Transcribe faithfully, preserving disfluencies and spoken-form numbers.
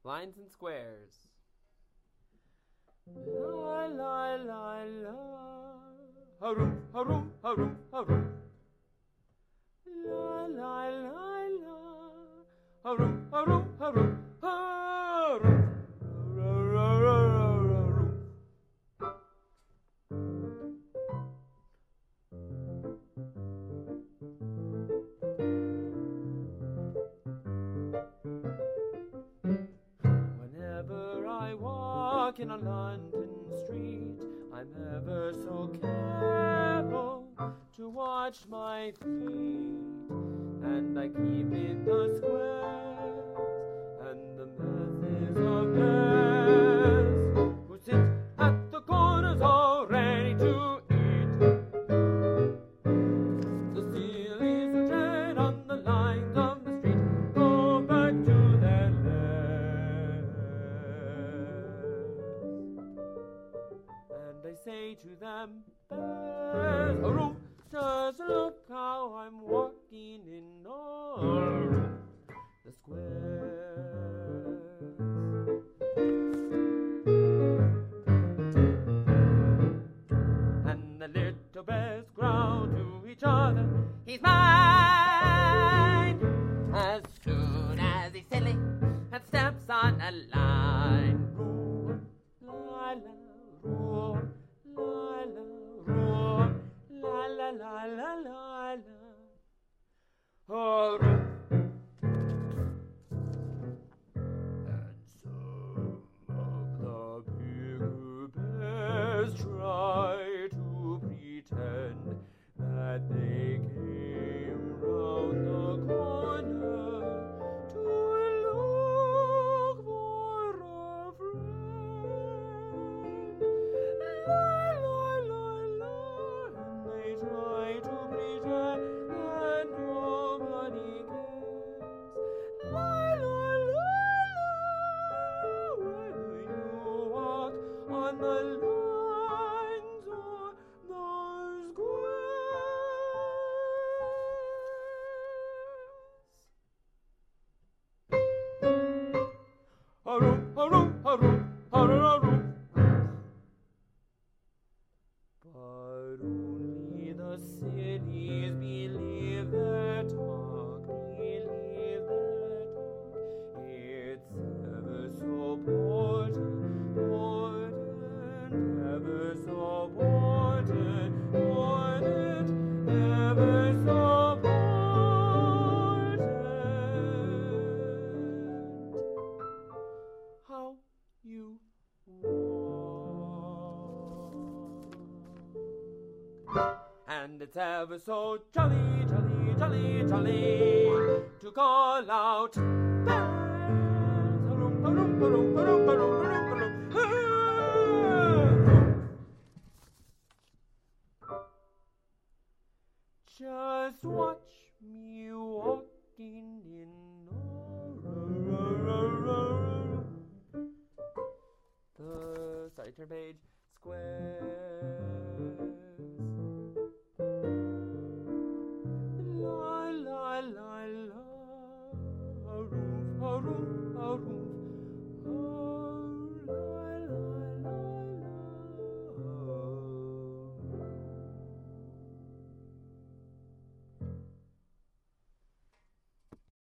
Lines and squares. La la la la. Harum, harum, harum, harum. La la la la. Harum, harum, harum, harum. Ra, ra, ra, ra, ra, rum. Whenever I walk in a London street, I'm ever so careful to watch my feet, and I keep in the squares and the masses of bears who sit at the corners all ready to eat. The sillies who tread on the lines of the street go back to their lairs, and I say to them, bears, harum, just look how I'm walking in all the squares. And the little bears growl to each other, he's mine, as soon as he's silly and steps on a line. Roar, la la, roar, la la, roar, la la la la la la. Oh, roar. And some of the bigger bears try to pretend that they came round the corner to look for a friend. La la la la, and they try to pretend that nobody cares. La la la la, whether you walk on the lines or the squares. Harum, harum, harum, harum. But only the cities believe their talk, believe their talk. It's ever so important, important, ever so important, important, ever so important. How you walk. And it's ever so jolly, jolly, jolly, jolly to call out, bears, harum, harum, harum, harum, harum, harum, harum. Just watch me walking in the, sorry, turn page, squares. La la la la, harum, harum, harum.